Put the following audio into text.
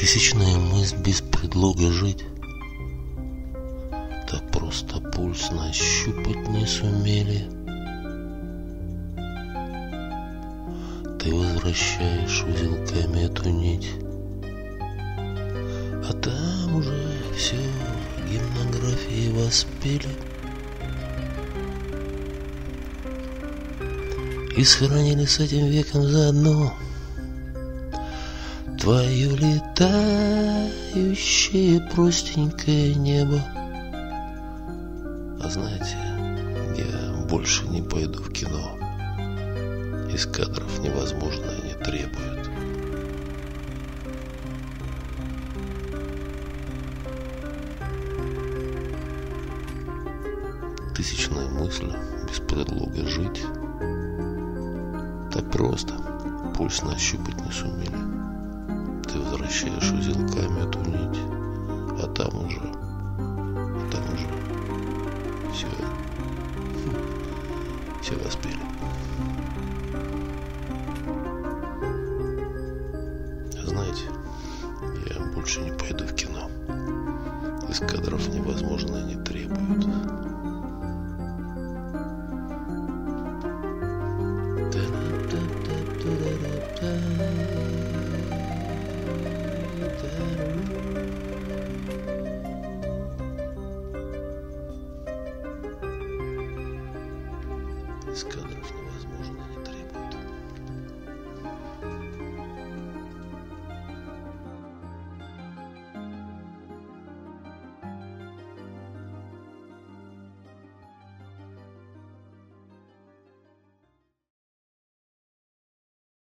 Тысячная мысль без предлога жить. Так просто пульс нащупать не сумели. Ты возвращаешь узелками эту нить, а там уже все гимнографии воспели и сохранили с этим веком заодно твое летающее простенькое небо. А знаете, я больше не пойду в кино. Из кадров невозможное не требует. Тысячная мысль без предлога жить. Так просто пульс нащупать не сумели. Ты возвращаешь узелками эту нить, а там уже все воспели. Знаете, я больше не пойду в кино. Из кадров невозможное не требуют. Из кадров